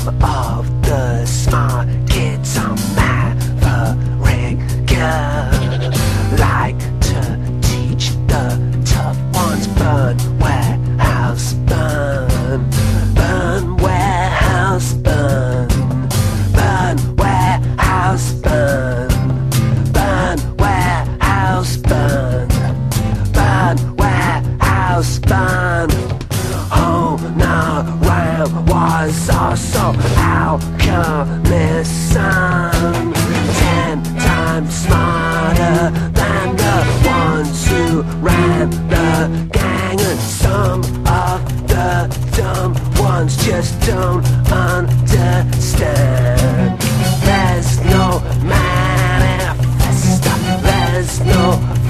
of the smart kids are maverick, like to teach the tough ones. Burn warehouse, burn, burn warehouse, burn, burn warehouse, burn, burn warehouse, burn, burn warehouse, burn. Oh, no, Ram was also alchemist son, 10 times smarter than the ones who ran the gang, and some of the dumb ones just don't understand. There's no manifesto, there's no